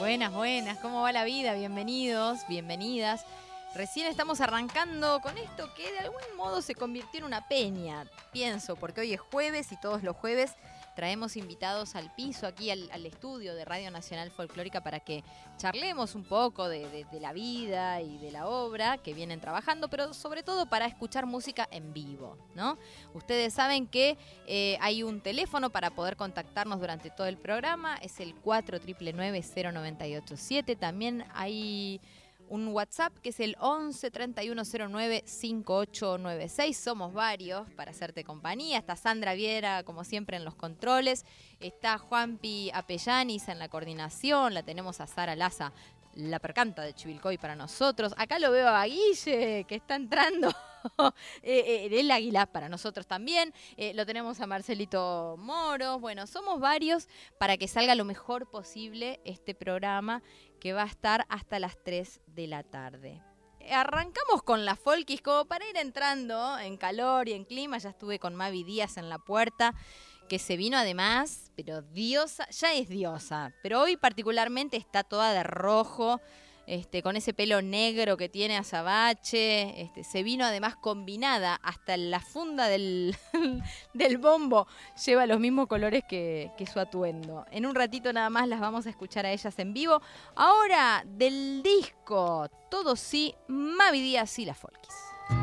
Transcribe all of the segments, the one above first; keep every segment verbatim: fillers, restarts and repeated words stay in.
Buenas, buenas. ¿Cómo va la vida? Bienvenidos, bienvenidas. Recién estamos arrancando con esto que de algún modo se convirtió en una peña, pienso, porque hoy es jueves y todos los jueves traemos invitados al piso, aquí al, al estudio de Radio Nacional Folclórica para que charlemos un poco de, de, de la vida y de la obra que vienen trabajando, pero sobre todo para escuchar música en vivo, ¿no? Ustedes saben que eh, hay un teléfono para poder contactarnos durante todo el programa, es el cuatro nueve nueve cero nueve ocho siete. También hay un WhatsApp que es el once treinta y uno cero nueve cincuenta y ocho noventa y seis. Somos varios para hacerte compañía. Está Sandra Viera, como siempre, en los controles. Está Juanpi Apellanis en la coordinación. La tenemos a Sara Laza, la percanta de Chivilcoy, para nosotros. Acá lo veo a Guille, que está entrando. eh, eh, el Águila para nosotros también. Eh, lo tenemos a Marcelito Moro. Bueno, somos varios para que salga lo mejor posible este programa, que va a estar hasta las tres de la tarde. Arrancamos con la Folkis, como para ir entrando en calor y en clima. Ya estuve con Mavi Díaz en la puerta, que se vino además, pero diosa, ya es diosa, pero hoy particularmente está toda de rojo, este, con ese pelo negro que tiene azabache. Este, se vino además combinada, hasta la funda del, del bombo lleva los mismos colores que, que su atuendo. En un ratito nada más las vamos a escuchar a ellas en vivo. Ahora, del disco Todo Sí, Mavi Díaz y la Folkis.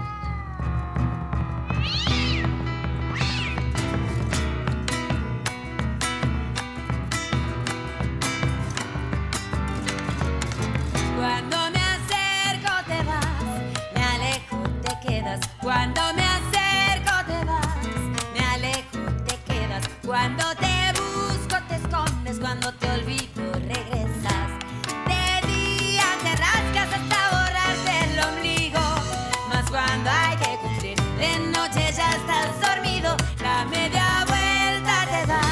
Cuando me acerco te vas, me alejo te quedas. Cuando me acerco te vas, me alejo te quedas. Cuando te busco te escondes, cuando te olvido regresas. De día te rascas hasta borrarte el ombligo, mas cuando hay que cumplir de noche ya estás dormido. La media vuelta te das.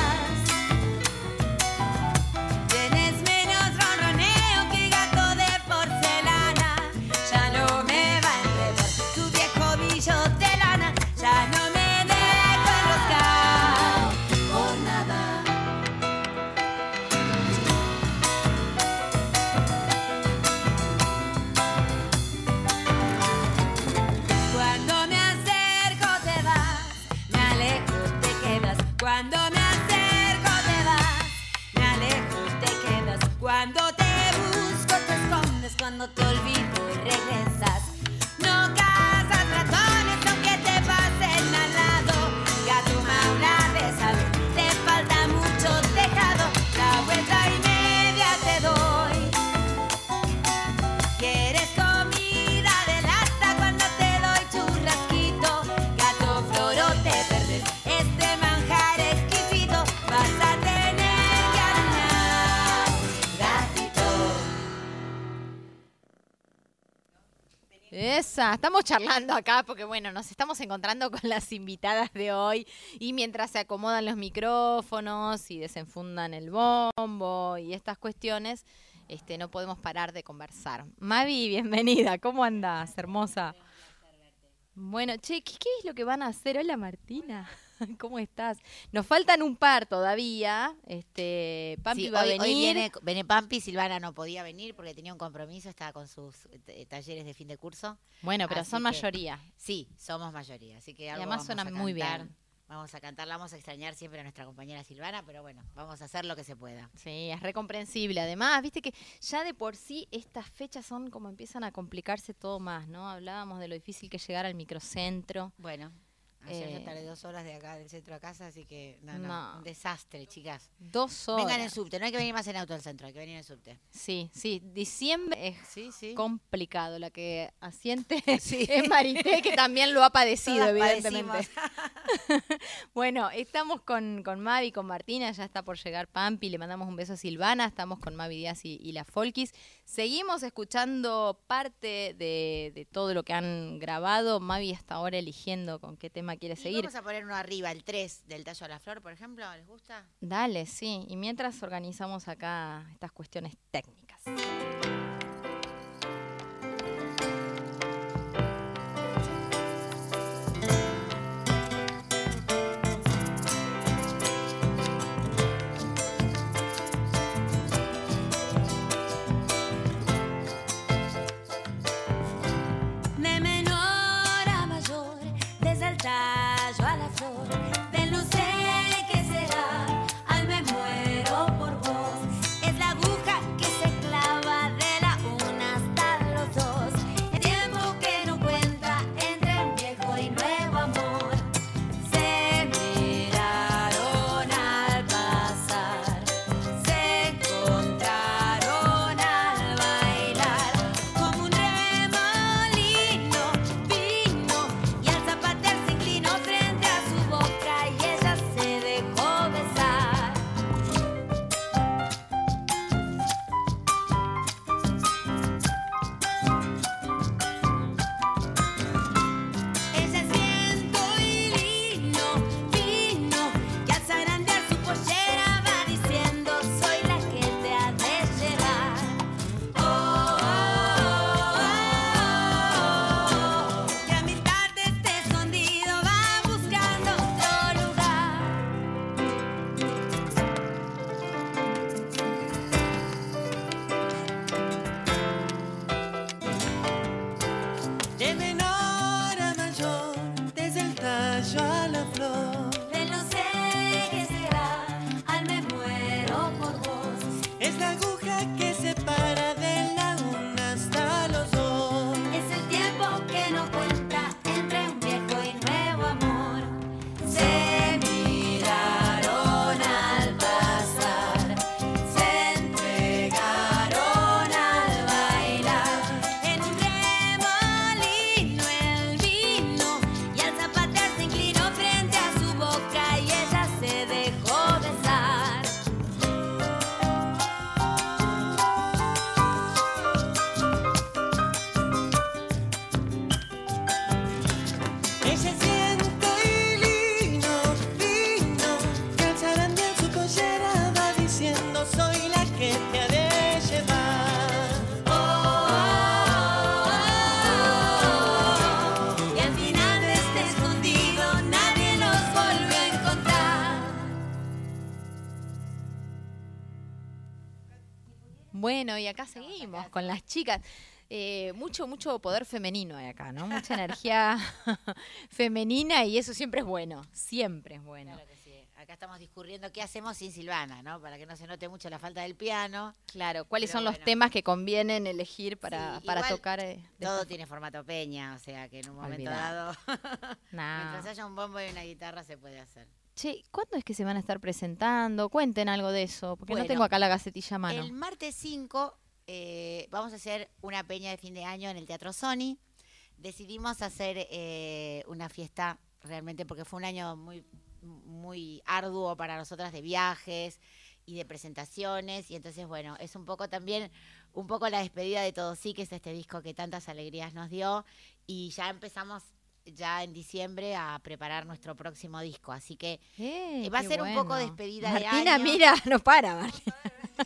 Cuando me acerco te vas, me alejo te quedas. Cuando te busco te escondes, cuando te olvido y regresas. No cazas ratones aunque te pasen al lado. Gato maula de salud, te falta mucho tejado. La vuelta y media te doy. ¿Quieres comida de lata cuando te doy churrasquito? Gato floro te perdes. Este manjar exquisito vas a tener que arañar, gatito. Esa, estamos charlando acá porque, bueno, nos estamos encontrando con las invitadas de hoy y mientras se acomodan los micrófonos y desenfundan el bombo y estas cuestiones, este, no podemos parar de conversar. Mavi, bienvenida, ¿cómo andás, hermosa? Bueno, che, ¿qué, ¿qué es lo que van a hacer? Hola, Martina. ¿Cómo estás? Nos faltan un par todavía. Este, Pampi sí, va hoy, a venir. Hoy viene, viene Pampi, Silvana no podía venir porque tenía un compromiso, estaba con sus eh, talleres de fin de curso. Bueno, pero así son que, mayoría. Sí, somos mayoría, así que algo y además vamos suenan a muy cantar. bien. Vamos a cantarla, vamos a extrañar siempre a nuestra compañera Silvana, pero bueno, vamos a hacer lo que se pueda. Sí, es recomprensible. Además, viste que ya de por sí estas fechas son como empiezan a complicarse todo más, ¿no? Hablábamos de lo difícil que es llegar al microcentro. Bueno, ayer Eh, yo tardé dos horas de acá del centro a casa, así que no, no, No. un desastre, chicas. Dos horas. Vengan en subte, no hay que venir más en auto al centro, hay que venir en subte. Sí, sí. Diciembre es Sí, sí. complicado. La que asiente Sí. es Marité, que también lo ha padecido, Todas evidentemente. padecimos. Bueno, estamos con, con Mavi, con Martina, ya está por llegar Pampi, le mandamos un beso a Silvana, estamos con Mavi Díaz y, y la Folkis. Seguimos escuchando parte de, de todo lo que han grabado. Mavi hasta ahora eligiendo con qué tema quiere Y seguir. vamos a poner uno arriba, el tres del Tallo a la Flor, por ejemplo, ¿les gusta? Dale, sí. Y mientras organizamos acá estas cuestiones técnicas. Bueno, y acá seguimos acá, con las chicas. Eh, mucho, mucho poder femenino hay acá, ¿no? Mucha energía femenina y eso siempre es bueno, siempre es bueno. Claro que sí. Acá estamos discurriendo qué hacemos sin Silvana, ¿no? Para que no se note mucho la falta del piano. Claro, ¿cuáles Pero son bueno. los temas que convienen elegir para, Sí, para igual tocar? Eh, todo tiene formato peña, o sea que en un momento Olvidate. dado, Nah. mientras haya un bombo y una guitarra se puede hacer. Che, ¿cuándo es que se van a estar presentando? Cuenten algo de eso, porque Bueno, no tengo acá la gacetilla a mano. El martes cinco eh, vamos a hacer una peña de fin de año en el Teatro Sony. Decidimos hacer eh, una fiesta realmente porque fue un año muy, muy arduo para nosotras de viajes y de presentaciones. Y entonces, bueno, es un poco también, un poco la despedida de Todo Sí, que es este disco que tantas alegrías nos dio. Y ya empezamos ya en diciembre a preparar nuestro próximo disco. Así que Eh, va a qué ser un bueno. poco despedida Martina, de año. mira, no para, Martina.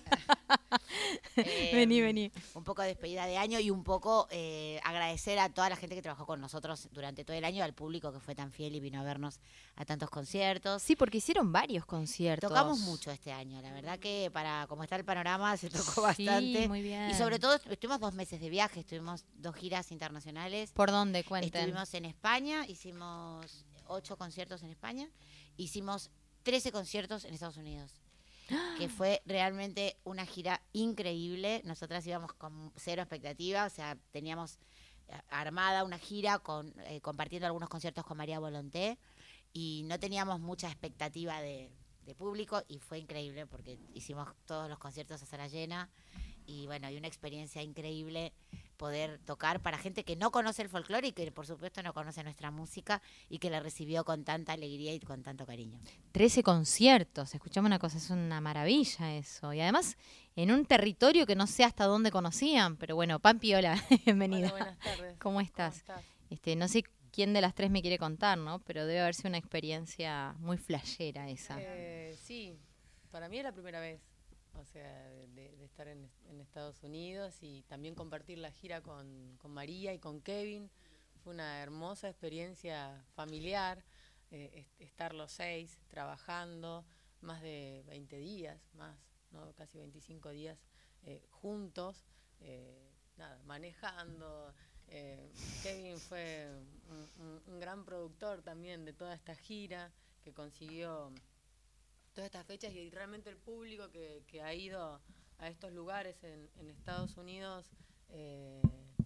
Eh, Vení, vení. Un poco de despedida de año y un poco eh, agradecer a toda la gente que trabajó con nosotros durante todo el año, al público que fue tan fiel y vino a vernos a tantos conciertos. Sí, porque hicieron varios conciertos. Tocamos mucho este año, la verdad que para como está el panorama se tocó bastante. Sí, muy bien. Y sobre todo estuvimos dos meses de viaje, estuvimos dos giras internacionales. ¿Por dónde? Cuenten. Estuvimos en España, hicimos ocho conciertos en España, hicimos trece conciertos en Estados Unidos. Que fue realmente una gira increíble. Nosotras íbamos con cero expectativa, o sea, teníamos armada una gira con eh, compartiendo algunos conciertos con María Volonté y no teníamos mucha expectativa de, de público y fue increíble porque hicimos todos los conciertos a sala llena y bueno, hay una experiencia increíble poder tocar para gente que no conoce el folclore y que por supuesto no conoce nuestra música y que la recibió con tanta alegría y con tanto cariño. trece conciertos, escuchame una cosa, es una maravilla eso. Y además en un territorio que no sé hasta dónde conocían, pero bueno, Pampi, hola, bienvenida. Hola, buenas tardes. ¿Cómo estás? ¿Cómo estás? Este, no sé quién de las tres me quiere contar, ¿no? Pero debe haber sido una experiencia muy flashera esa. Eh, sí, para mí es la primera vez, o sea, de, de estar en, en Estados Unidos y también compartir la gira con, con María y con Kevin. Fue una hermosa experiencia familiar, eh, est- estar los seis trabajando más de veinte días, más, ¿no? Casi veinticinco días eh, juntos, eh, nada, manejando. Eh, Kevin fue un, un, un gran productor también de toda esta gira que consiguió todas estas fechas y realmente el público que, que ha ido a estos lugares en, en Estados Unidos eh,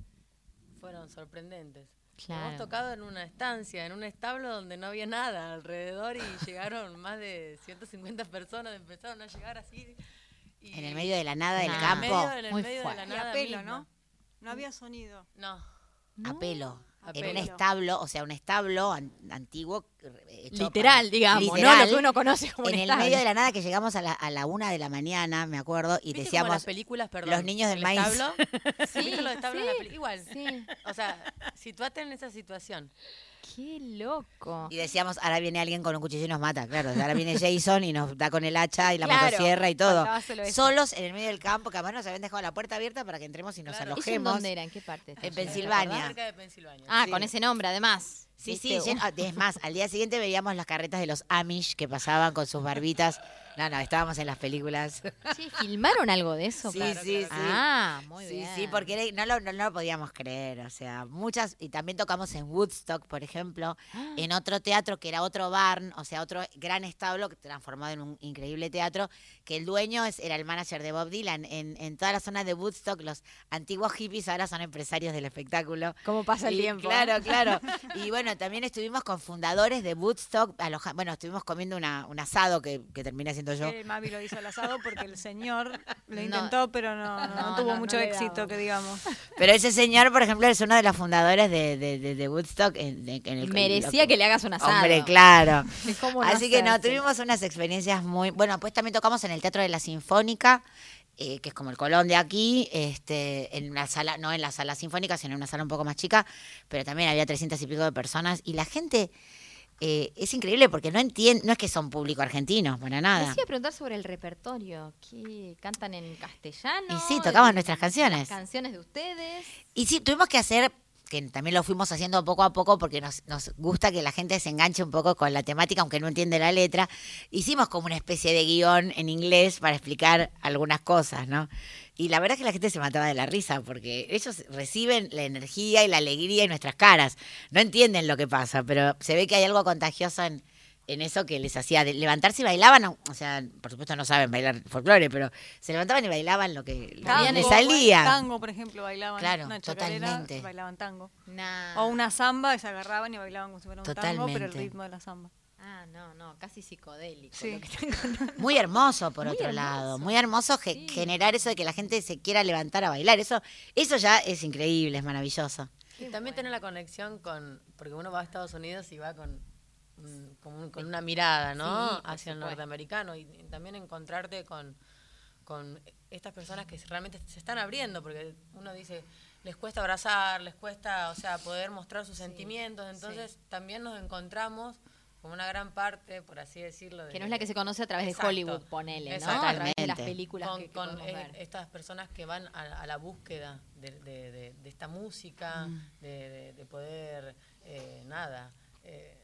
fueron sorprendentes. Claro. Hemos tocado en una estancia, en un establo donde no había nada alrededor y llegaron más de ciento cincuenta personas, empezaron a llegar así. Y En el medio de la nada del Nah. en el campo, medio, en el Muy medio de fuerte. la Y nada a pelo, misma. ¿no? No había sonido. No. a pelo. A En un pelo. establo, o sea, un establo an- antiguo. eh, hecho Literal, para- digamos, literal, ¿no? Lo que uno conoce como en un el establo. medio de la nada que llegamos a la, a la una de la mañana, me acuerdo, y ¿Viste como decíamos, las películas, perdón, los niños del el maíz. establo? Sí, ¿Viste los establos en la peli- Igual. Sí. O sea, situate en esa situación. Qué loco. y decíamos, ahora viene alguien con un cuchillo y nos mata, claro, ahora viene Jason y nos da con el hacha y la Claro, motosierra y todo. faltaba solo eso. Solos en el medio del campo, que además nos habían dejado la puerta abierta para que entremos y nos Claro. ¿Eso en alojemos. dónde era? ¿En qué parte? está En yendo? Pensilvania. Cerca de Pensilvania. Ah, Sí. con ese nombre además. Sí, sí, ¿Viste? lleno- ah, es más, al día siguiente veíamos las carretas de los Amish que pasaban con sus barbitas. No, no, estábamos en las películas. Sí, ¿filmaron algo de eso? Sí, Claro, sí, claro. sí. Ah, muy sí, bien. sí, porque era- no lo, no, no lo podíamos creer, o sea, muchas, y también tocamos en Woodstock, por ejemplo, Ah. en otro teatro que era otro barn, o sea, otro gran establo que transformado en un increíble teatro, que el dueño es, era el manager de Bob Dylan. En, en toda la zona de Woodstock, los antiguos hippies ahora son empresarios del espectáculo. ¿Cómo pasa el Y tiempo? Claro, eh? claro. Y bueno, también estuvimos con fundadores de Woodstock, aloja- bueno, estuvimos comiendo una, un asado que, que terminé haciendo yo. Que Mavi lo hizo al asado porque el señor lo No. intentó, pero no, no, No, tuvo no, mucho no le éxito, daba. que digamos. Pero ese señor, por ejemplo, es uno de los fundadores de, de, de, de Woodstock. En, de- en el, Merecía que le hagas un asado. Hombre, claro. ¿Cómo no Así que no, hacérselo? tuvimos unas experiencias muy... Bueno, pues también tocamos en el Teatro de la Sinfónica, eh, que es como el Colón de aquí, este, en una sala, no en la sala sinfónica, sino en una sala un poco más chica, pero también había trescientas y pico de personas, y la gente... eh, es increíble porque no entiende, no es que son público argentino, para nada. Les iba a preguntar sobre el repertorio. ¿Qué cantan en castellano? Y sí, tocamos ¿De- nuestras canciones. Las canciones de ustedes. Y sí, tuvimos que hacer que también lo fuimos haciendo poco a poco porque nos, nos gusta que la gente se enganche un poco con la temática, aunque no entiende la letra. Hicimos como una especie de guión en inglés para explicar algunas cosas, ¿no? Y la verdad es que la gente se mataba de la risa porque ellos reciben la energía y la alegría en nuestras caras. No entienden lo que pasa, pero se ve que hay algo contagioso en, en eso que les hacía de levantarse y bailaban. O sea, por supuesto no saben bailar folclore, pero se levantaban y bailaban lo que, lo que les salía. Tango, por ejemplo, bailaban. Claro, una chacarera, totalmente. bailaban tango. Nah. O una samba, y se agarraban y bailaban como si fuera un Totalmente. tango, pero el ritmo de la samba. Ah, no, no, casi psicodélico. Sí. Lo que están contando. Muy hermoso, por Muy otro hermoso. lado. Muy hermoso ge- Sí. generar eso de que la gente se quiera levantar a bailar. Eso, eso ya es increíble, es maravilloso. Y también tener la conexión con, porque uno va a Estados Unidos y va con, mm, con, un- con una mirada, ¿no? Sí, por hacia el supuesto. norteamericano y, y también encontrarte con, con estas personas que realmente se están abriendo, porque uno dice, les cuesta abrazar, les cuesta, o sea, poder mostrar sus sentimientos, entonces también nos encontramos como una gran parte, por así decirlo. De, Que no es la que se conoce a través Exacto. de Hollywood, ponele, ¿no? Exacto. A través de las Totalmente. películas con, que, que con, podemos eh, ver. estas personas que van a, a la búsqueda de, de- de- de esta música, Mm. de, de- de poder, eh, nada, eh,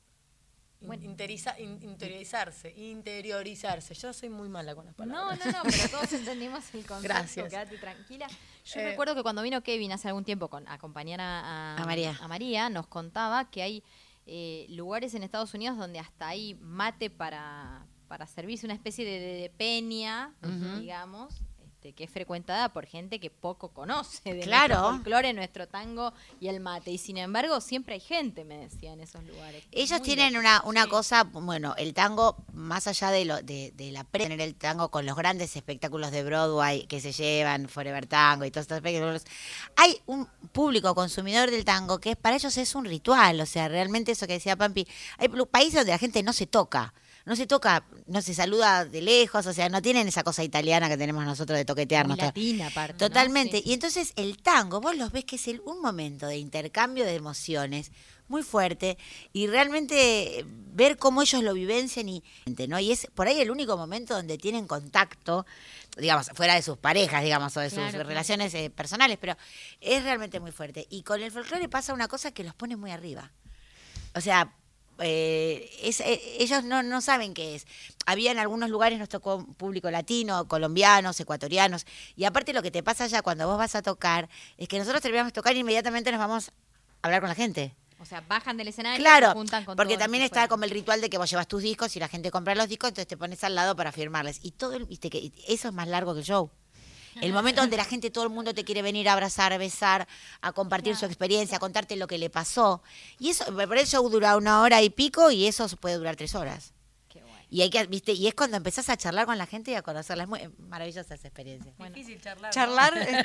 in- Bueno. interiza- in- interiorizarse, interiorizarse. Yo soy muy mala con las No, palabras. no, no, pero todos entendimos el concepto. Gracias. Quédate tranquila. Yo Eh, recuerdo que cuando vino Kevin hace algún tiempo con, a acompañar a, A María. a María, nos contaba que hay eh, lugares en Estados Unidos donde hasta hay mate para, para servirse, una especie de, de- de peña, Ujú. digamos, este, que es frecuentada por gente que poco conoce de Claro. nuestro folclore, nuestro tango y el mate. Y sin embargo, siempre hay gente, me decía, en esos lugares. Ellos Muy tienen loco. una, una Sí. cosa, bueno, el tango, más allá de lo de, de la pre, tener el tango con los grandes espectáculos de Broadway que se llevan, Forever Tango y todos estos espectáculos, hay un público consumidor del tango que para ellos es un ritual, o sea, realmente eso que decía Pampi, hay plu- países donde la gente no se toca, no se toca, no se saluda de lejos, o sea, no tienen esa cosa italiana que tenemos nosotros de toquetearnos. Muy latina, aparte. ¿no? Totalmente. Sí, sí. Y entonces el tango, vos los ves que es el, un momento de intercambio de emociones muy fuerte y realmente eh, ver cómo ellos lo vivencian y, ¿no? Y es por ahí el único momento donde tienen contacto, digamos, fuera de sus parejas, digamos, o de sus Claro, claro. relaciones eh, personales, pero es realmente muy fuerte. Y con el folclore pasa una cosa que los pone muy arriba. O sea, eh, es, eh, ellos no, no saben qué es. Había en algunos lugares, nos tocó un público latino, colombianos, ecuatorianos, y aparte lo que te pasa ya cuando vos vas a tocar, es que nosotros terminamos de tocar y inmediatamente nos vamos a hablar con la gente. O sea, bajan del escenario y Claro, se juntan con porque todos los también que está fueron. como el ritual de que vos llevas tus discos y la gente compra los discos, entonces te pones al lado para firmarles. Y todo, el, viste, que eso es más largo que el show. El momento donde la gente, todo el mundo te quiere venir a abrazar, a besar, a compartir su experiencia, a contarte lo que le pasó. Y eso, por eso el show dura una hora y pico y eso puede durar tres horas. Qué bueno. Y hay que, viste, y es cuando empezás a charlar con la gente y a conocerla. Es muy maravillosa esa experiencia. Difícil charlar. ¿no? Charlar, este,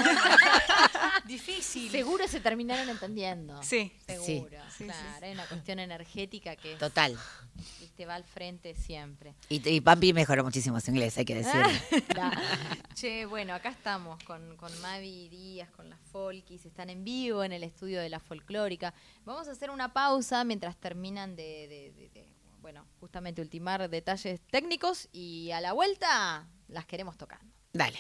Difícil. Seguro se terminaron entendiendo. sí. Seguro. Sí, claro, sí, hay una cuestión energética que Total. viste, va al frente siempre. Y, y Pampi mejoró muchísimo su inglés, hay que decirlo. Da. Che, bueno, acá estamos con, con Mavi Díaz, con las Folkis, están en vivo en el estudio de la Folclórica. Vamos a hacer una pausa mientras terminan de, de- de- de, bueno, justamente ultimar detalles técnicos y a la vuelta las queremos tocando. Dale.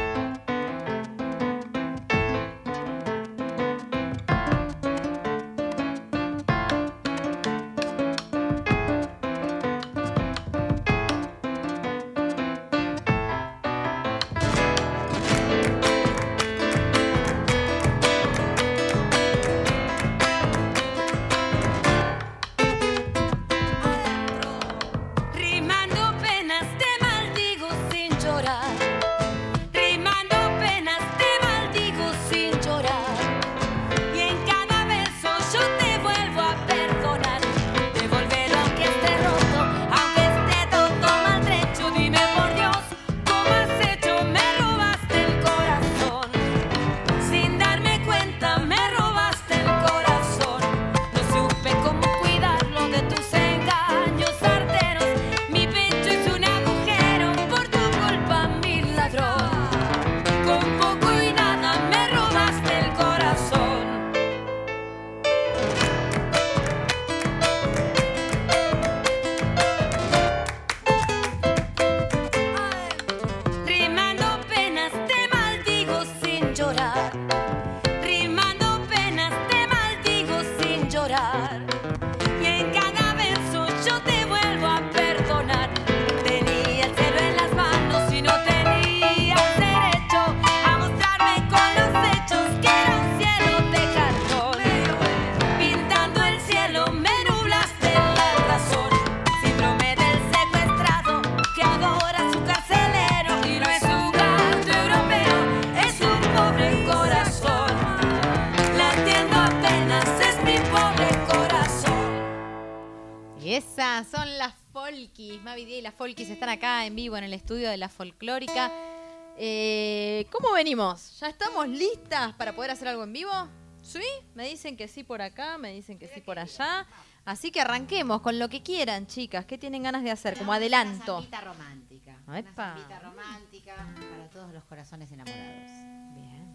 Rimando penas te maldigo sin llorar. Rimando penas te maldigo sin llorar. Y en cada beso yo te vuelvo a perdonar. Devolver aunque esté roto, aunque esté todo maltrecho. Dime por Dios, ¿cómo has hecho? Me robaste el corazón. Sin darme cuenta me robaste el corazón. No supe cómo cuidarlo de tus engaños arteros. Mi pecho es un agujero por tu culpa, mil buenas, son las Folkis. Mavi Díaz y las Folkis están acá en vivo en el estudio de La Folclórica. Eh, ¿Cómo venimos? ¿Ya estamos listas para poder hacer algo en vivo? ¿Sí? Me dicen que sí por acá, me dicen que sí por allá. Así que arranquemos con lo que quieran, chicas. ¿Qué tienen ganas de hacer? Como adelanto. Una zambita romántica. Una Epa. zambita romántica para todos los corazones enamorados. Bien.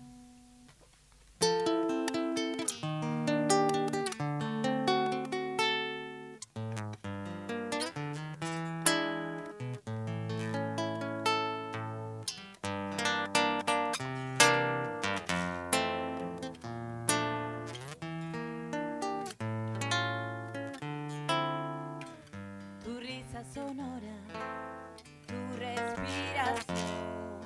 Tu risa sonora, tu respiración,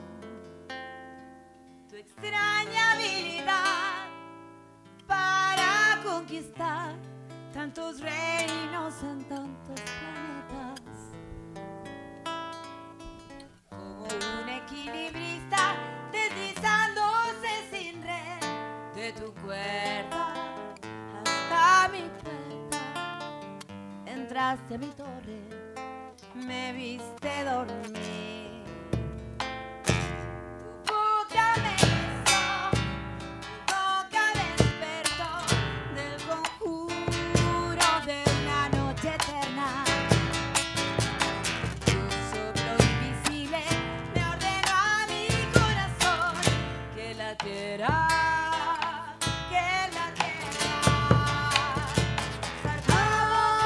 tu extraña habilidad para conquistar tantos reinos en tantos planetas. Como un equilibrista deslizándose sin red de tu cuerda hasta mi puerta. Entraste a mi torre, me viste dormir. Tu boca me besó, tu boca despertó del conjuro de una noche eterna. Tu soplo invisible me ordenó a mi corazón que latiera, que latiera. Zarpamos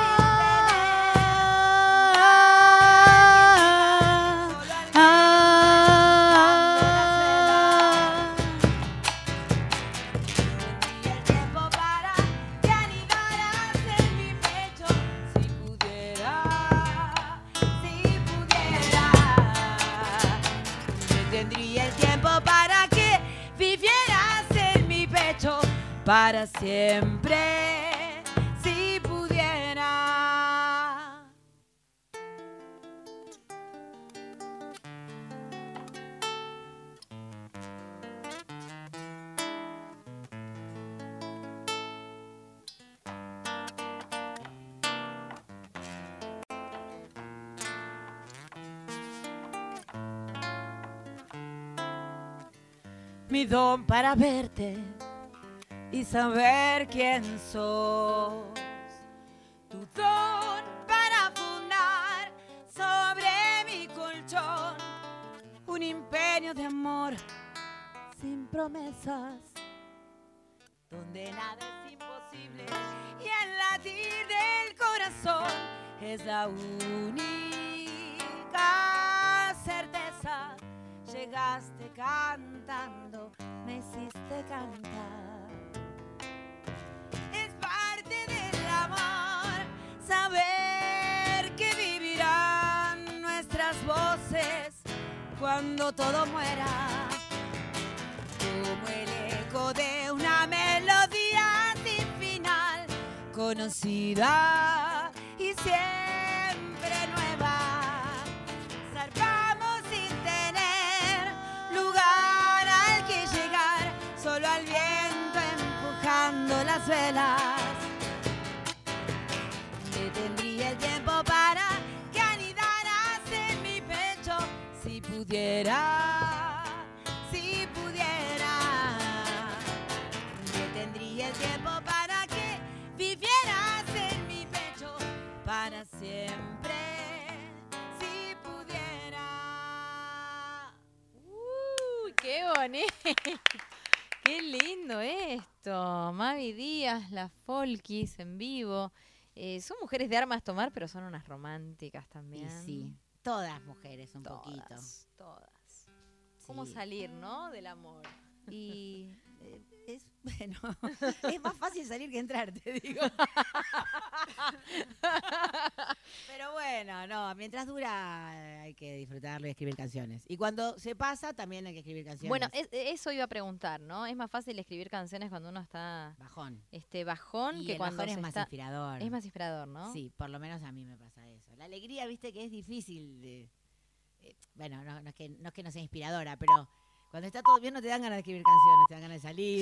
tendría el tiempo para que vivieras en mi pecho para siempre, si pudiera. Mi don para verte y saber quién sos. Tu don para fundar sobre mi colchón un imperio de amor sin promesas, donde nada es imposible y el latir del corazón es la única certeza. Llegaste cantando, me hiciste cantar. Es parte del amor saber que vivirán nuestras voces cuando todo muera, como el eco de una melodía sin final, conocida y siempre nueva. Zarpamos sin tener lugar al que llegar, solo al viento empujando las velas. Detendría el tiempo para que anidaras en mi pecho, si pudiera, si pudiera. Detendría el tiempo para que vivieras en mi pecho para siempre, si pudiera. Uy, qué bonito. Qué lindo esto. Mavi Díaz, las Folkis en vivo. Eh, son mujeres de armas tomar, pero son unas románticas Y también. sí, todas mujeres un Todas, poquito. Todas. ¿Cómo Sí. salir, no? Del amor. Y eh, es, bueno, es más fácil salir que entrar, te digo. Pero bueno, no, mientras dura hay que disfrutarlo y escribir canciones. Y cuando se pasa, también hay que escribir canciones. Bueno, es- eso iba a preguntar, ¿no? Es más fácil escribir canciones cuando uno está Bajón. este bajón Y que el cuando bajón se es más está- inspirador. es más inspirador, ¿no? Sí, por lo menos a mí me pasa eso. La alegría, viste, que es difícil de... eh, bueno, no, no, es que, no es que no sea inspiradora, pero cuando está todo bien no te dan ganas de escribir canciones, te dan ganas de salir.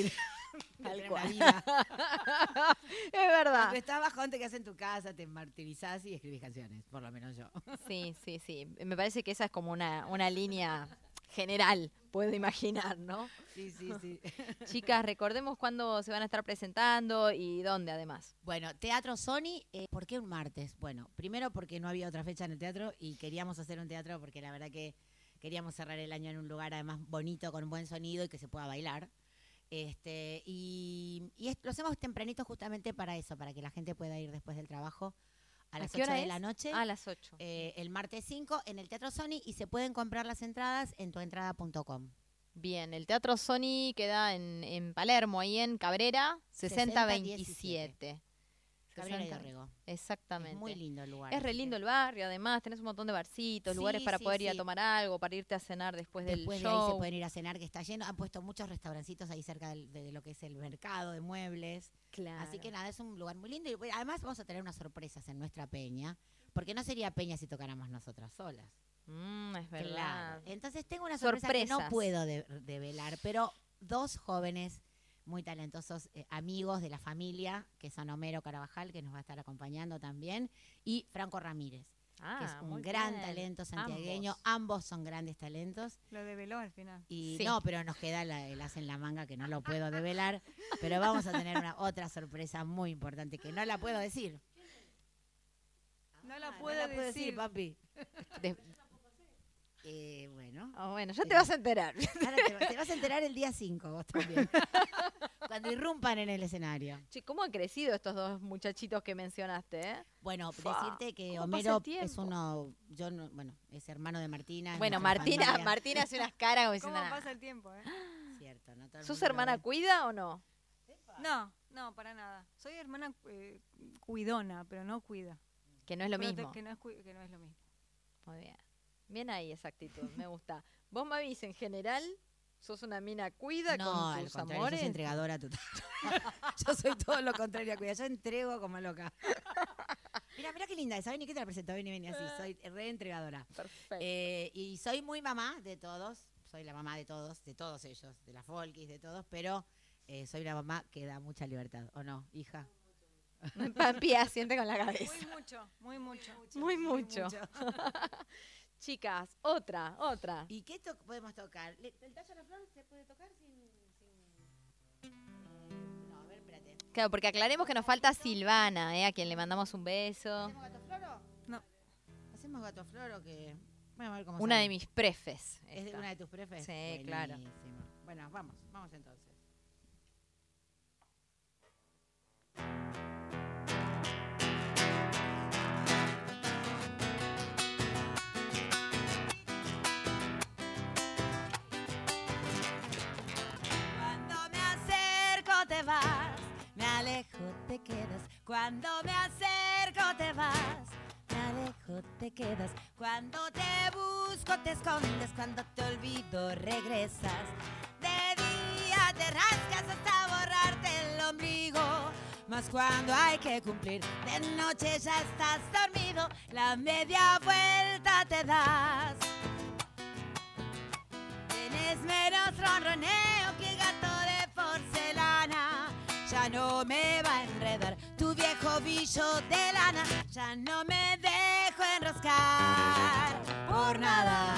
de Tal tener cual. una vida. Es verdad. Cuando estás bajón, te quedas en tu casa, te martirizás y escribís canciones, por lo menos yo. Sí, sí, sí. Me parece que esa es como una, una línea general, puedo imaginar, ¿no? Sí, sí, sí. Chicas, recordemos cuándo se van a estar presentando y dónde además. Bueno, Teatro Sony, eh, ¿por qué un martes? Bueno, primero porque no había otra fecha en el teatro y queríamos hacer un teatro porque la verdad que queríamos cerrar el año en un lugar además bonito, con buen sonido y que se pueda bailar. Este, y y es- lo hacemos tempranito justamente para eso, para que la gente pueda ir después del trabajo a las qué hora ocho de es? la noche. A las ocho. eh, el martes cinco en el Teatro Sony y se pueden comprar las entradas en tuentrada punto com. Bien, el Teatro Sony queda en, en Palermo, ahí en Cabrera, sesenta veintisiete. Cabrera y sesenta Dorrego. Exactamente. Es muy lindo el lugar. Es re así lindo que el barrio, además, tenés un montón de barcitos, Sí, lugares para sí, poder ir a sí. tomar algo, para irte a cenar después, Después del de ahí se show. pueden ir a cenar, que está lleno. Han puesto muchos restaurancitos ahí cerca del- de, lo que es el mercado de muebles. Claro. Así que nada, es un lugar muy lindo. Y bueno, además vamos a tener unas sorpresas en nuestra peña, porque no sería peña si tocáramos nosotras solas. Mm, es verdad. Claro. Entonces tengo una sorpresa que Sorpresas. no puedo de- develar, pero dos jóvenes muy talentosos, eh, amigos de la familia, que son Homero Carabajal, que nos va a estar acompañando también, y Franco Ramírez, Ah, que es un muy gran bien. talento santiagueño. Ambos. Ambos. son grandes talentos. Lo develó al final. Y Sí. no, pero nos queda la- el as en la manga que no lo puedo develar, pero vamos a tener una otra sorpresa muy importante que no la puedo decir. No la Ah, puedo no la puedo decir. papi. De- Eh, bueno, Ah, bueno, ya Sí. te vas a enterar. ahora te, va- te vas a enterar el día cinco vos también. Cuando irrumpan en el escenario. Che, ¿cómo han crecido estos dos muchachitos que mencionaste, eh? Bueno, Fua, decirte que ¿cómo pasa Homero el tiempo? es uno, yo no- bueno, es hermano de Martina. es Bueno, nuestra Martina, familia. Martina hace unas caras como diciendo, ¿Cómo "Nah". pasa el tiempo, eh? Cierto, no todo el ¿Sos mundo lo hermana ve. cuida o no? No, no, para nada. Soy hermana eh, cuidona, pero no cuida. Que no es lo Pero te- mismo. Que no es, cui- que no es lo mismo. Muy bien. Bien ahí esa actitud, me gusta. Vos, Mavis, en general, sos una mina cuida No, con al tus contrario, amores. sos entregadora total. Yo soy todo lo contrario a cuidar. Yo entrego como loca. Mira, mira qué linda esa. Vení, que te la presento. Vení, vení, así. Soy re entregadora. Perfecto. Eh, y soy muy mamá de todos. Soy la mamá de todos, de todos ellos, de las folkis, de todos. Pero eh, soy una mamá que da mucha libertad. ¿O no, hija? Papi asiente con la cabeza. Muy mucho, muy mucho. Muy mucho. Chicas, otra, otra. ¿Y qué to- podemos tocar? ¿Le- ¿El tallo a la flor se puede tocar sin...? sin- eh, no, a ver, espérate. Claro, porque aclaremos que nos falta Silvana, ¿eh? A quien le mandamos un beso. ¿Hacemos gato floro? No. ¿Hacemos gato floro que...? Bueno, a ver cómo Una sale. de mis prefes. ¿Es de esta. una de tus prefes? Sí, claro. Buenísimo. Bueno, vamos, vamos entonces. Cuando me acerco te vas, me alejo te quedas. Cuando me acerco te vas, me alejo te quedas. Cuando te busco te escondes, cuando te olvido regresas. De día te rascas hasta borrarte el ombligo, mas cuando hay que cumplir de noche ya estás dormido. La media vuelta te das. Tienes menos ronroneo que gato de porcelana. Ya no me va a enredar tu viejo bicho de lana. Ya no me dejo enroscar por nada.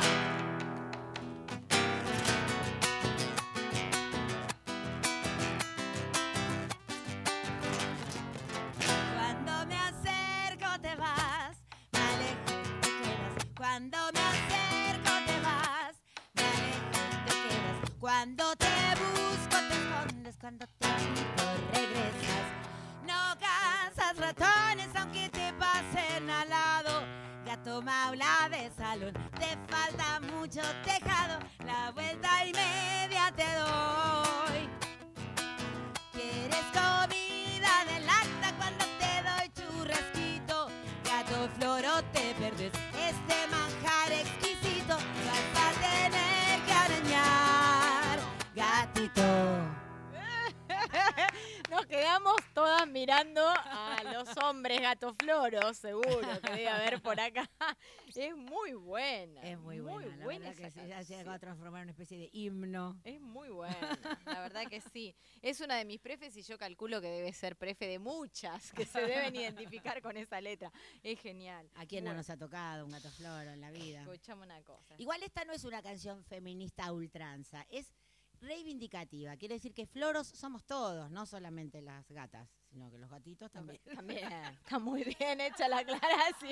Cuando me acerco te vas, me alejo te quedas. Cuando me acerco te vas, me alejo te quedas. Cuando te busco te escondes, cuando te olvido regresas. No cazas ratones aunque te pasen al lado. Gato maula de salón, te falta mucho tejado. La vuelta y media te doy. ¿Quieres comida de lata cuando te doy churrasquito? Gato floro te perdes este manjar exquisito. Vas a tener que arañar, gatito. Nos quedamos todas mirando al los hombres gatofloros, seguro que debe haber por acá. Es muy buena. Es muy buena, muy la buena verdad que esa se ha canción. llegado a transformar en una especie de himno. Es muy buena, la verdad que sí. Es una de mis prefes y yo calculo que debe ser prefe de muchas que se deben identificar con esa letra. Es genial. ¿A quién no Bueno, nos ha tocado un gato floro en la vida? escuchame una cosa. Igual esta no es una canción feminista a ultranza, es reivindicativa. Quiere decir que floros somos todos, no solamente las gatas, sino que los gatitos también. También, está muy bien hecha la aclaración.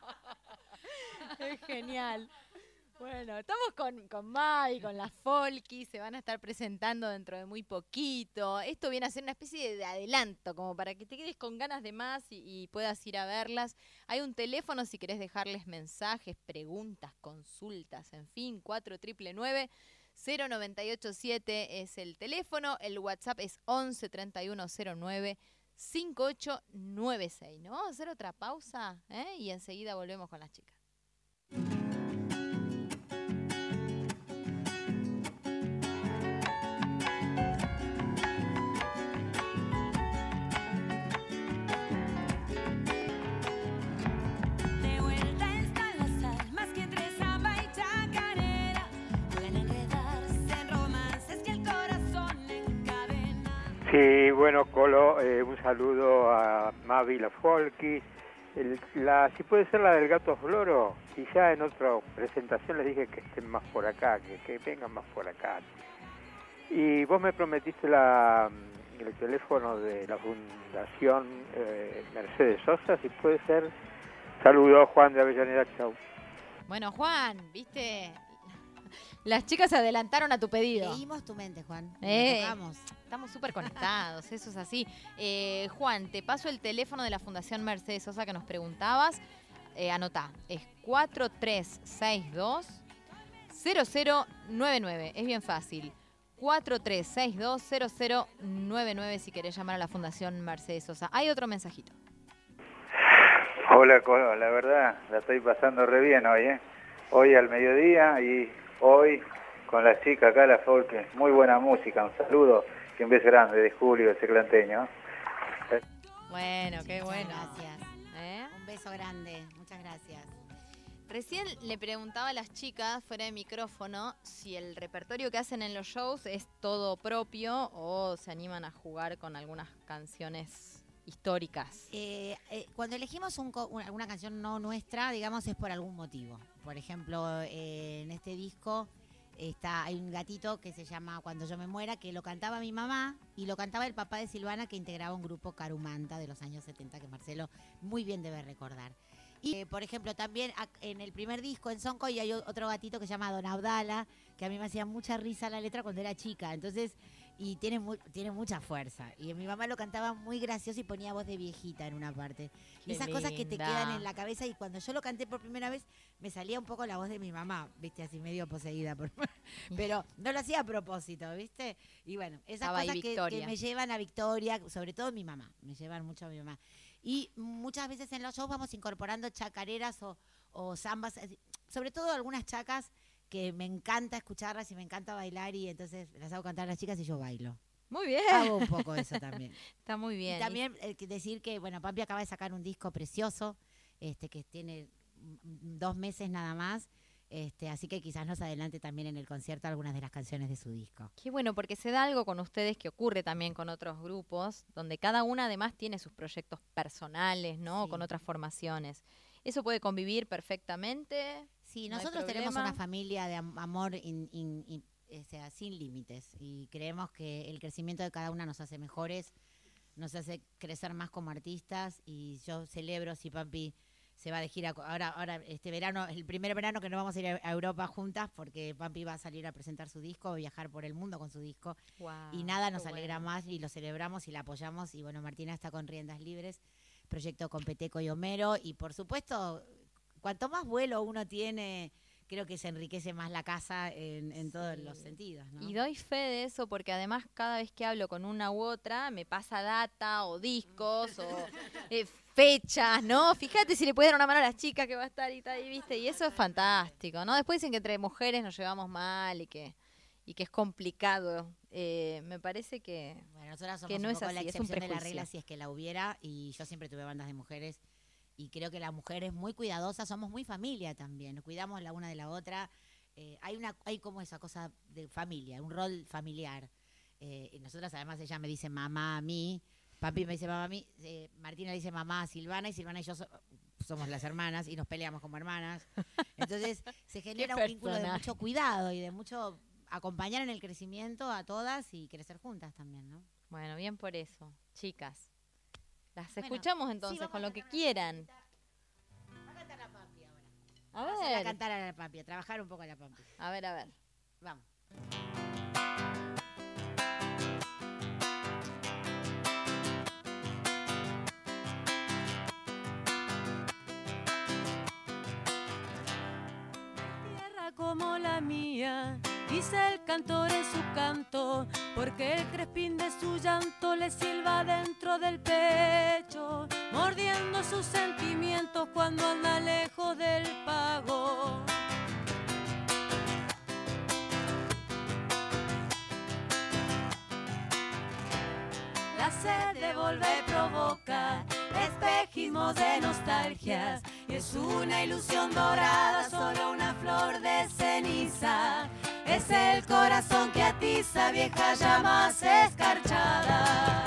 Es genial. Bueno, estamos con, con Mavi, con las Folky, se van a estar presentando dentro de muy poquito. Esto viene a ser una especie de adelanto, como para que te quedes con ganas de más y, y puedas ir a verlas. Hay un teléfono si querés dejarles mensajes, preguntas, consultas, en fin, cuatro nueve nueve, cero nueve ocho siete es el teléfono. El WhatsApp es once treinta y uno cero nueve cinco ocho nueve seis. ¿No? Vamos a hacer otra pausa, ¿eh? Y enseguida volvemos con las chicas. De vuelta están las almas que entre samba y chacarera pueden enredarse en romances que el corazón encadena. Sí, bueno, Colo, eh, un saludo a Mavi, la Folky. El- la, si puede ser la del gato floro, y ya en otra presentación les dije que estén más por acá, que, que vengan más por acá. Y vos me prometiste la, el teléfono de la Fundación eh, Mercedes Sosa, si puede ser. Saludos, Juan de Avellaneda, chau. Bueno, Juan, ¿viste? Las chicas se adelantaron a tu pedido. Leímos tu mente, Juan. Eh. Lo tocamos. Estamos súper conectados, eso es así. Eh, Juan, te paso el teléfono de la Fundación Mercedes Sosa que nos preguntabas. Eh, anotá, es cuatro tres seis dos cero cero nueve nueve. Es bien fácil. cuatro tres seis dos cero cero nueve nueve si querés llamar a la Fundación Mercedes Sosa. Hay otro mensajito. Hola, Colo, la verdad la estoy pasando re bien hoy, ¿eh? Hoy al mediodía y hoy con la chica acá, la folk, muy buena música. Un saludo, que un beso grande de Julio, ese clanteño. Bueno, qué Muchas bueno. gracias. ¿Eh? Un beso grande. Muchas gracias. Recién le preguntaba a las chicas, fuera de micrófono, si el repertorio que hacen en los shows es todo propio o se animan a jugar con algunas canciones históricas. Eh, eh, cuando elegimos un co- una, una canción no nuestra, digamos, es por algún motivo. Por ejemplo, eh, en este disco está hay un gatito que se llama Cuando yo me muera, que lo cantaba mi mamá y lo cantaba el papá de Silvana, que integraba un grupo Carumanta de los años setenta, que Marcelo muy bien debe recordar. Y, eh, por ejemplo, también ac- en el primer disco, en Soncoy, hay o- otro gatito que se llama Don Abdala, que a mí me hacía mucha risa la letra cuando era chica. Entonces, y tiene, mu- tiene mucha fuerza. Y mi mamá lo cantaba muy gracioso y ponía voz de viejita en una parte. Y Qué esas cosas que te linda. quedan en la cabeza. Y cuando yo lo canté por primera vez, me salía un poco la voz de mi mamá, viste, así medio poseída. Por... Pero no lo hacía a propósito, viste. Y bueno, esas Estaba ahí cosas que, Victoria. que me llevan a Victoria, sobre todo mi mamá, me llevan mucho a mi mamá. Y muchas veces en los shows vamos incorporando chacareras o, o zambas, así, sobre todo algunas chacas que me encanta escucharlas y me encanta bailar, y entonces las hago cantar a las chicas y yo bailo. Muy bien. Hago un poco eso también. Está muy bien. Y también eh, que decir que, bueno, Pampi acaba de sacar un disco precioso, este que tiene mm, dos meses nada más, este así que quizás nos adelante también en el concierto algunas de las canciones de su disco. Qué bueno, porque se da algo con ustedes que ocurre también con otros grupos, donde cada una además tiene sus proyectos personales, ¿no? Sí. Con otras formaciones. Eso puede convivir perfectamente. Sí, No hay nosotros tenemos problema. una familia de am- amor in- in- in- o sea, sin límites, y creemos que el crecimiento de cada una nos hace mejores, nos hace crecer más como artistas, y yo celebro si Pampi se va de gira. Ahora, ahora este verano, el primer verano que nos vamos a ir a Europa juntas, porque Pampi va a salir a presentar su disco, a viajar por el mundo con su disco. Y nada nos alegra más, y lo celebramos y la apoyamos. Y bueno, Martina está con Riendas Libres, proyecto con Peteco y Homero. Y por supuesto, cuanto más vuelo uno tiene, creo que se enriquece más la casa en, en todos los sentidos, ¿no? Y doy fe de eso porque además cada vez que hablo con una u otra me pasa data o discos o eh, fechas, ¿no? Fíjate si le puede dar una mano a las chicas que va a estar y tal, y viste, y eso es fantástico, ¿no? Después dicen que entre mujeres nos llevamos mal y que y que es complicado. Eh, me parece que, Bueno, nosotras somos que no un es poco así, la es un excepción de la prejuicio. regla si es que la hubiera, y yo siempre tuve bandas de mujeres y creo que la mujer es muy cuidadosa, somos muy familia también, nos cuidamos la una de la otra. Eh, hay una hay como esa cosa de familia, un rol familiar. Eh, y nosotras además, ella me dice mamá a mí, papi me dice mamá a mí, eh, Martina le dice mamá a Silvana, y Silvana y yo so- somos las hermanas y nos peleamos como hermanas. Entonces se genera un vínculo de personaje. mucho cuidado y de mucho acompañar en el crecimiento a todas y crecer juntas también, ¿no? Bueno, bien por eso. Chicas, las Bueno, escuchamos sí, entonces vamos con a lo que cantar una quieran. Va a cantar la Pampi ahora. A Vamos a hacerla ver, cantar a la Pampi, a trabajar un poco a la Pampi. a ver, a ver. Vamos. Tierra como la mía, dice el cantor en su canto, porque el crespín de su llanto le silba dentro del pecho, mordiendo sus sentimientos cuando anda lejos del pago. La sed de volver provoca espejismos de nostalgias y es una ilusión dorada, solo una flor de ceniza. Es el corazón que atiza viejas llamas escarchadas.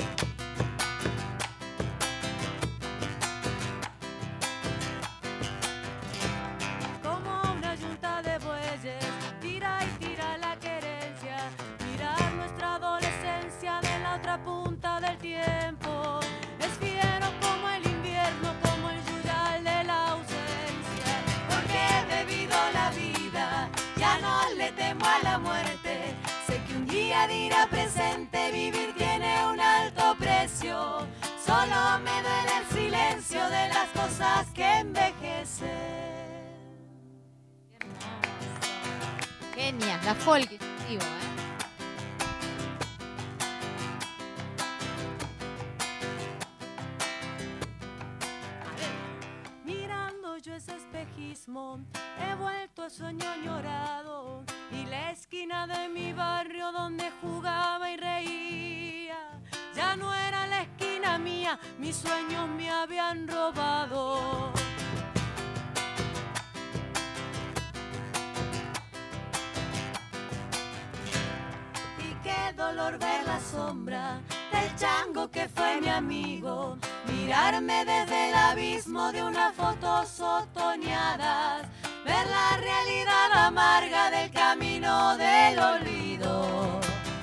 Como una yunta de bueyes, tira y tira la querencia, mirar nuestra adolescencia de la otra punta del tiempo. Es fiero como el invierno, como el yuyal de la ausencia, porque he bebido la vida, ya no le temo a la muerte. Sé que un día dirá presente, vivir tiene un alto precio. Solo me duele el silencio de las cosas que envejecen. Genia, la folk, digo, ¿eh? Mirando yo ese espejismo, he vuelto a sueño añorado, y la esquina de mi barrio donde jugaba y reía ya no era la esquina mía, mis sueños me habían robado. Y qué dolor ver la sombra del chango que fue mi amigo, mirarme desde el abismo de unas fotos otoñadas, ver la realidad amarga del camino del olvido.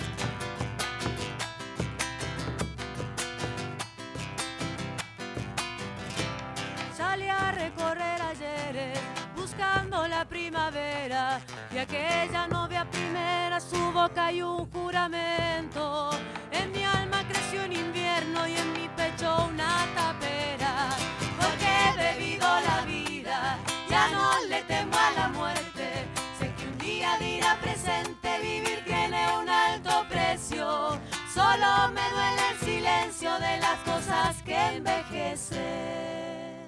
Salí a recorrer ayeres buscando la primavera, y aquella novia primera, su boca y un juramento. En mi alma creció un invierno y en mi pecho una tapera, porque he bebido la vida, ya no le temo a la muerte. Sé que un día dirá presente, vivir tiene un alto precio. Solo me duele el silencio de las cosas que envejecen.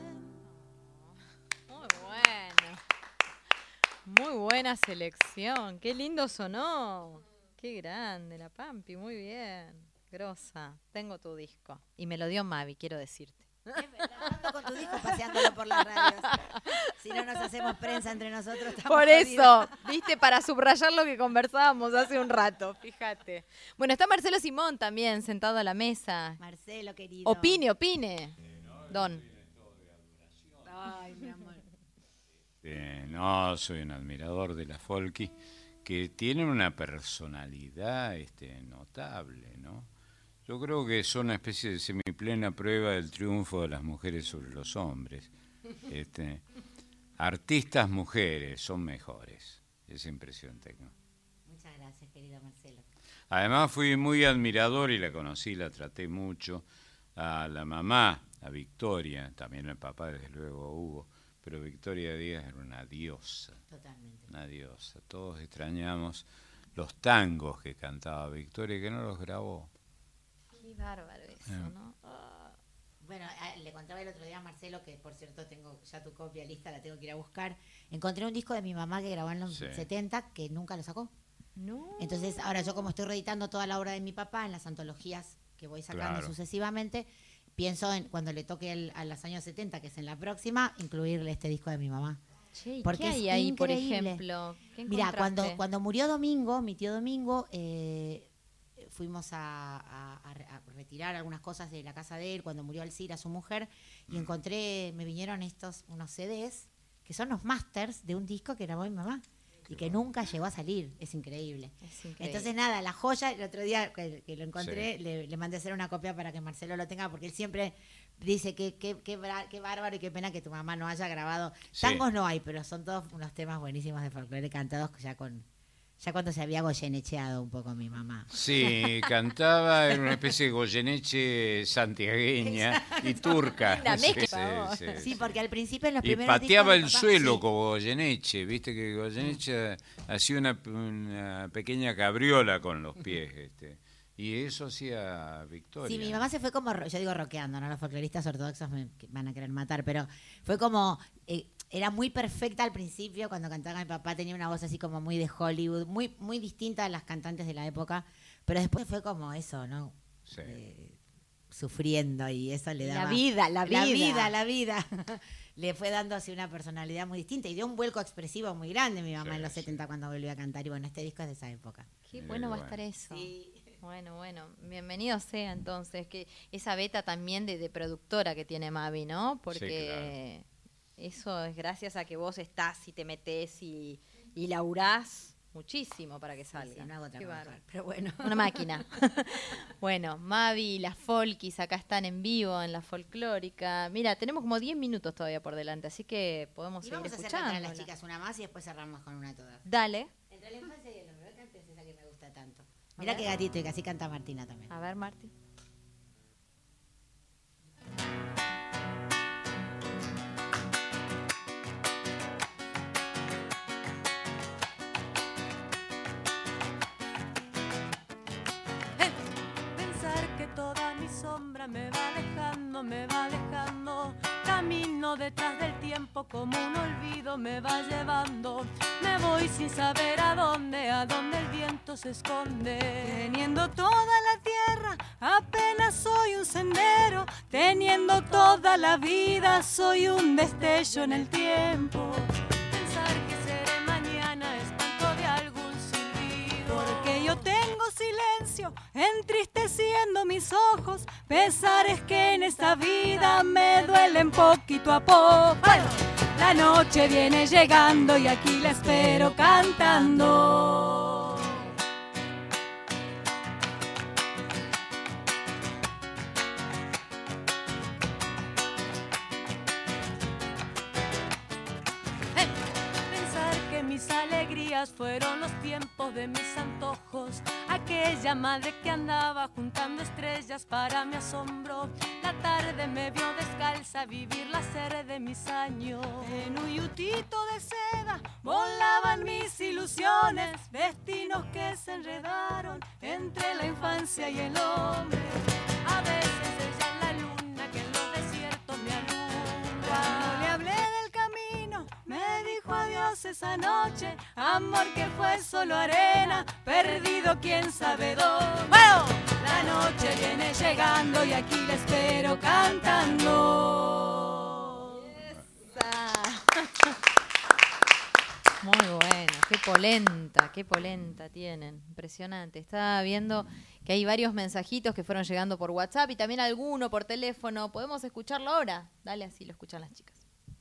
Muy bueno. Muy buena selección. Qué lindo sonó. Qué grande, la Pampi. Muy bien. Grosa. Tengo tu disco. Y me lo dio Mavi, quiero decirte. Ando con tu disco paseándolo por las radios. Si no nos hacemos prensa entre nosotros, estamos Por jodidos. eso, viste, para subrayar lo que conversábamos hace un rato, fíjate. Bueno, está Marcelo Simón también sentado a la mesa. Marcelo, querido. Opine, opine. Don. Ay, mi amor. Eh, no, soy un admirador de la Folky, que tienen una personalidad este, notable, ¿no? Yo creo que son una especie de semiplena prueba del triunfo de las mujeres sobre los hombres. Este, artistas mujeres son mejores, esa impresión tengo. Muchas gracias, querido Marcelo. Además fui muy admirador y la conocí, la traté mucho, a la mamá, a Victoria, también al papá desde luego Hugo, pero Victoria Díaz era una diosa. Totalmente. Una diosa. Todos extrañamos los tangos que cantaba Victoria, que no los grabó. Qué bárbaro eso, Eh. ¿no? Ah. Bueno, a- le contaba el otro día a Marcelo, que por cierto tengo ya tu copia lista, la tengo que ir a buscar. Encontré un disco de mi mamá que grabó en los Sí. setenta, que nunca lo sacó. No. Entonces, ahora yo como estoy reeditando toda la obra de mi papá en las antologías que voy sacando Claro. sucesivamente, pienso en cuando le toque el, a los años setenta, que es en la próxima, incluirle este disco de mi mamá. Che, ¿y Porque qué hay es ahí, por increíble. ejemplo? ¿Qué Mira, encontraste? cuando, cuando murió Domingo, mi tío Domingo, eh, fuimos a, a- a re- a retirar algunas cosas de la casa de él cuando murió Alcira, su mujer, y encontré, me vinieron estos, unos C Ds, que son los masters de un disco que grabó mi mamá y que nunca llegó a salir. Es increíble. Es increíble. Entonces, nada, la joya, el otro día que, que lo encontré, le, le mandé a hacer una copia para que Marcelo lo tenga, porque él siempre dice que qué que, bra- qué bárbaro y qué pena que tu mamá no haya grabado. Sí. Tangos no hay, pero son todos unos temas buenísimos de folclore cantados ya con ya cuando se había goyenecheado un poco mi mamá. Sí, cantaba en una especie de Goyeneche santiagueña y turca. Una Sí, mezcla, sí, sí, Sí, sí. porque al principio en los Y primeros pateaba el discos de mi papá- suelo sí. con Goyeneche, viste que Goyeneche hacía una, una pequeña cabriola con los pies, este, y eso hacía Victoria. Sí, mi mamá se fue como, ro- yo digo rockeando, ¿no? Los folcloristas ortodoxos me que van a querer matar, pero fue como, eh, era muy perfecta al principio cuando cantaba mi papá, tenía una voz así como muy de Hollywood, muy muy distinta a las cantantes de la época, pero después fue como eso, ¿no? Sí. Eh, sufriendo y eso le La daba... vida, la vida. La vida, la vida. Le fue dando así una personalidad muy distinta y dio un vuelco expresivo muy grande mi mamá Sí, en los sí. setenta cuando volvió a cantar, y bueno, este disco es de esa época. Qué Mira bueno qué va a bueno. estar eso. Sí. Bueno, bueno, bienvenido sea entonces, que esa beta también de, de productora que tiene Mavi, ¿no? Porque eso es gracias a que vos estás y te metés y, y laburás muchísimo para que salga. Sí, no hago otra Qué cosa, bárbaro. pero bueno. Una máquina. Bueno, Mavi, las folkis acá están en vivo en la folclórica. Mira, tenemos como diez minutos todavía por delante, así que podemos Y seguir vamos a hacer cantar a las escuchando. chicas una más y después cerramos con una todas. Dale. Entre la infancia y el hombre, ¿verdad? Es esa que me gusta tanto. Mira qué gatito, y que así canta Martina también. A ver, Marti. Pensar que toda mi sombra me va alejando, me va alejando. Camino detrás del tiempo como un olvido me va llevando. Me voy sin saber a dónde, a dónde el viento se esconde. Teniendo toda la tierra, apenas soy un sendero. Teniendo toda la vida, soy un destello en el tiempo. Pensar que seré mañana es punto de algún silbido. Porque yo tengo silencio, entristeciendo mis ojos. Pesares que en esta vida me duelen poquito a poco. La noche viene llegando y aquí la espero cantando. Pensar que mis alegrías fueron los tiempos de mis antojos. Aquella madre que andaba juntando estrellas para mi asombro. La tarde me vio descalza vivir la sed de mis años. En un yutito de seda volaban mis ilusiones, destinos que se enredaron entre la infancia y el hombre. A veces ella es la luna que en los desiertos me alumbra. Cuando le hablé del camino, me dijo adiós esa noche. Amor que fue solo arena, perdido quién sabe dónde. ¡Bueno! La noche viene llegando y aquí la espero cantando. Muy bueno, qué polenta, qué polenta tienen, impresionante. Estaba viendo que hay varios mensajitos que fueron llegando por WhatsApp y también alguno por teléfono. ¿Podemos escucharlo ahora? Dale, así lo escuchan las chicas.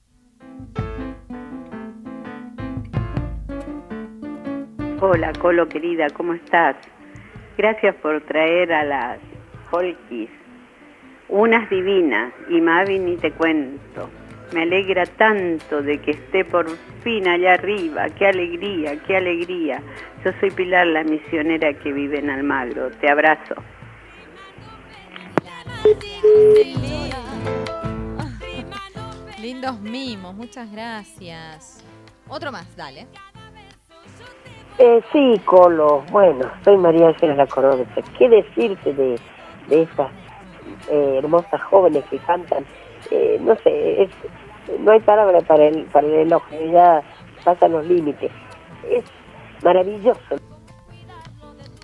Hola, Colo querida, ¿cómo estás? Gracias por traer a las folkis, unas divinas, y Mavi ni te cuento. Me alegra tanto de que esté por fin allá arriba, qué alegría, qué alegría. Yo soy Pilar, la misionera que vive en Almagro, te abrazo. Lindos mimos, muchas gracias. Otro más, dale. Eh, sí, Colo. Bueno, soy María Ángela La Cordobesa. ¿Qué decirte de, de estas eh, hermosas jóvenes que cantan? Eh, no sé, es, no hay palabra para el, para el elogio, ya pasan los límites. Es maravilloso.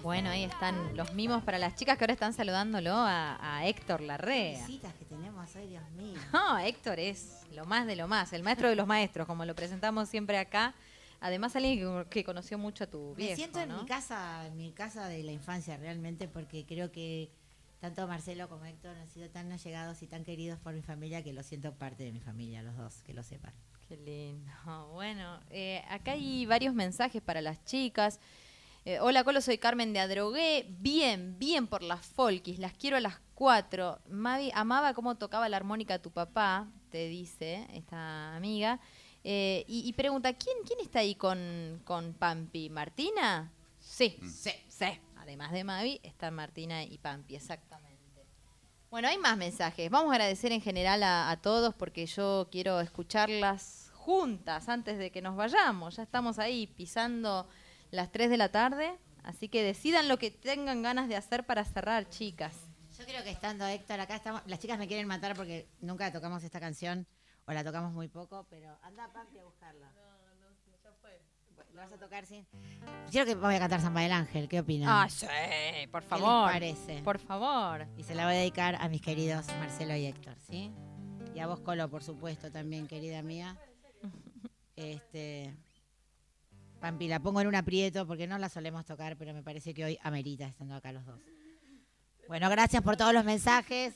Bueno, ahí están los mimos para las chicas que ahora están saludándolo a, a Héctor Larrea. Visitas que tenemos hoy, Dios mío. No, Héctor es lo más de lo más, el maestro de los maestros, como lo presentamos siempre acá. Además, alguien que, que conoció mucho a tu viejo, Me siento en ¿no? mi casa, en mi casa de la infancia realmente, porque creo que tanto Marcelo como Héctor han sido tan allegados y tan queridos por mi familia que lo siento parte de mi familia, los dos, que lo sepan. Qué lindo. Bueno, eh, acá hay varios mensajes para las chicas. Eh, Hola, Colo, soy Carmen de Adrogué. Bien, bien por las folkis, las quiero a las cuatro. Mavi, amaba cómo tocaba la armónica tu papá, te dice esta amiga. Eh, y, y pregunta, ¿quién, quién está ahí con, con Pampi? ¿Martina? Sí, Mm. sí, sí. Además de Mavi, están Martina y Pampi, exactamente. Bueno, hay más mensajes. Vamos a agradecer en general a, a todos porque yo quiero escucharlas juntas antes de que nos vayamos. Ya estamos ahí pisando las tres de la tarde, así que decidan lo que tengan ganas de hacer para cerrar, chicas. Yo creo que estando Héctor acá, estamos, las chicas me quieren matar porque nunca tocamos esta canción, o la tocamos muy poco, pero anda, Pampi, a buscarla. No, no, ya fue. ¿Lo vas a tocar sin...? Quiero que voy a cantar Samba del Ángel, ¿qué opinan? Ah, sí, por ¿Qué favor. les parece? Por favor. Y se la voy a dedicar a mis queridos Marcelo y Héctor, ¿sí? Y a vos, Colo, por supuesto, también, querida mía. Este... Pampi, la pongo en un aprieto porque no la solemos tocar, pero me parece que hoy amerita estando acá los dos. Bueno, gracias por todos los mensajes.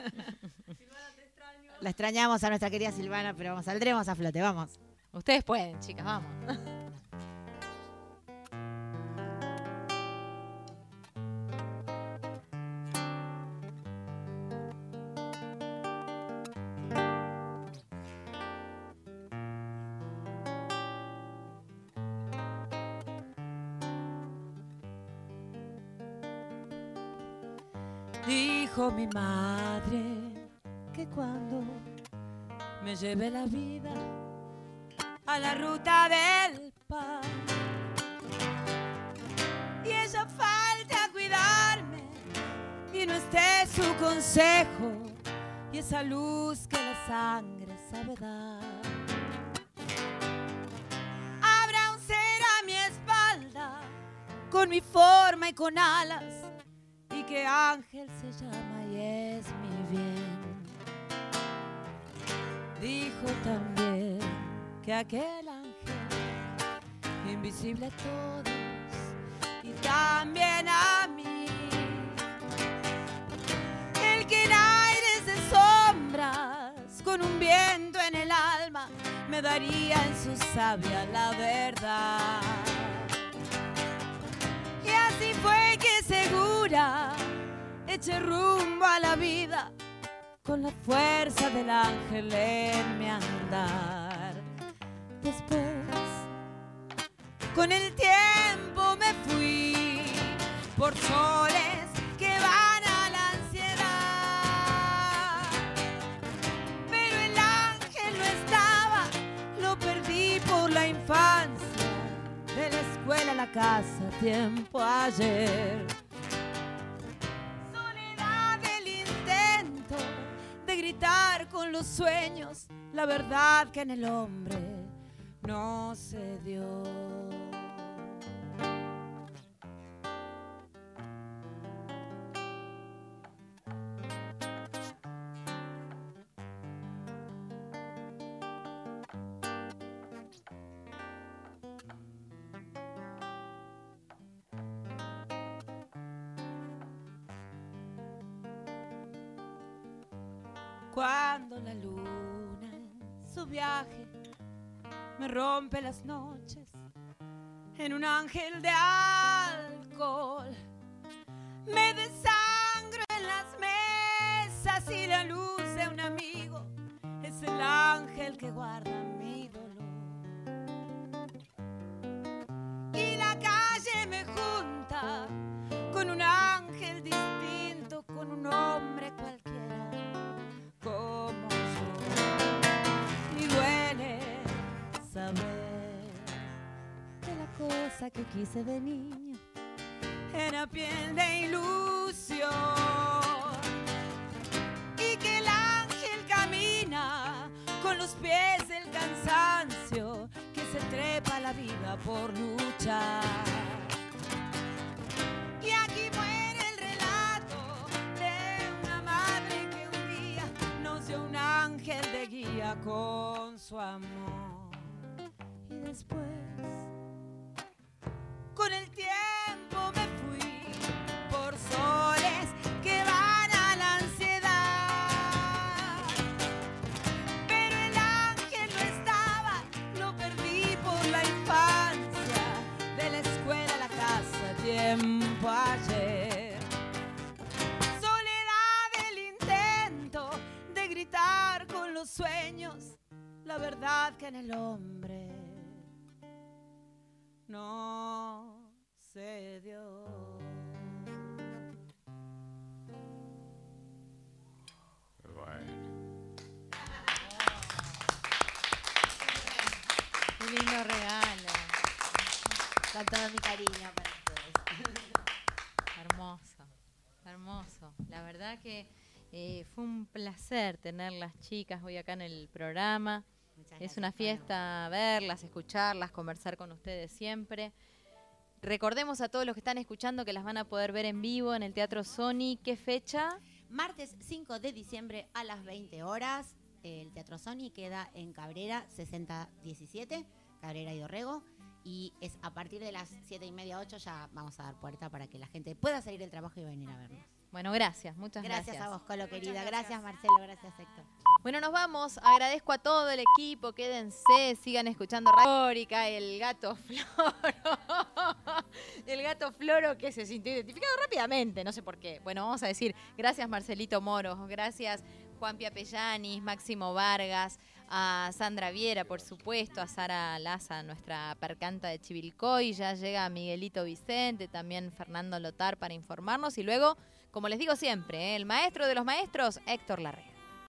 La extrañamos a nuestra querida Silvana, pero vamos, saldremos a flote, vamos. Ustedes pueden, chicas, vamos. Dijo mi madre que cuando me lleve la vida a la ruta del pan y ella falta cuidarme y no esté su consejo y esa luz que la sangre sabe dar, habrá un ser a mi espalda con mi forma y con alas y que ángel se llama y es mi bien. Dijo también que aquel ángel, invisible a todos y también a mí, el que en aires de sombras, con un viento en el alma, me daría en su savia la verdad. Y así fue que segura eché rumbo a la vida con la fuerza del ángel en mi andar. Después, con el tiempo me fui por soles que van a la ansiedad, pero el ángel no estaba, lo perdí por la infancia, de la escuela a la casa, tiempo ayer. Soledad del intento de gritar con los sueños la verdad que en el hombre no se dio. Cuando la luna en su viaje me rompe las noches en un ángel de alcohol, me desangro en las mesas y la luz de un amigo es el ángel que guarda mi dolor. Y la calle me junta con un ángel distinto, con un hombre cualquiera como yo. Y duele saber que la cosa que quise de niño era piel de ilusión y que el ángel camina con los pies del cansancio, que se trepa la vida por luchar. Y sola con su amor. Y después, con el tiempo me fui por soles que van a la ansiedad. Pero el ángel no estaba, lo perdí por la infancia, de la escuela a la casa, tiempo ayer. Soledad del intento de gritar con los sueños, la verdad que en el hombre no se dio. Bueno. Qué lindo regalo. Con todo mi cariño para ustedes. Hermoso, hermoso. La verdad que eh, fue un placer tener las chicas hoy acá en el programa. Muchas Es gracias, una fiesta verlas, escucharlas, conversar con ustedes siempre. Recordemos a todos los que están escuchando que las van a poder ver en vivo en el Teatro Sony. ¿Qué fecha? Martes cinco de diciembre a las veinte horas. El Teatro Sony queda en Cabrera sesenta diecisiete, Cabrera y Dorrego. Y es a partir de las siete y media, ocho, ya vamos a dar puerta para que la gente pueda salir del trabajo y venir a vernos. Bueno, gracias, muchas gracias. Gracias a vos, Colo, querida. gracias. Gracias, Marcelo. Gracias, Héctor. Bueno, nos vamos. Agradezco a todo el equipo. Quédense, sigan escuchando Radiórica, el gato Floro. El gato Floro que se sintió identificado rápidamente, no sé por qué. Bueno, vamos a decir gracias Marcelito Moro, gracias Juan Piapellanis, Máximo Vargas, a Sandra Viera, por supuesto, a Sara Laza, nuestra percanta de Chivilcoy. Ya llega Miguelito Vicente, también Fernando Lotar para informarnos. Y luego, como les digo siempre, ¿eh? el maestro de los maestros, Héctor Larrea.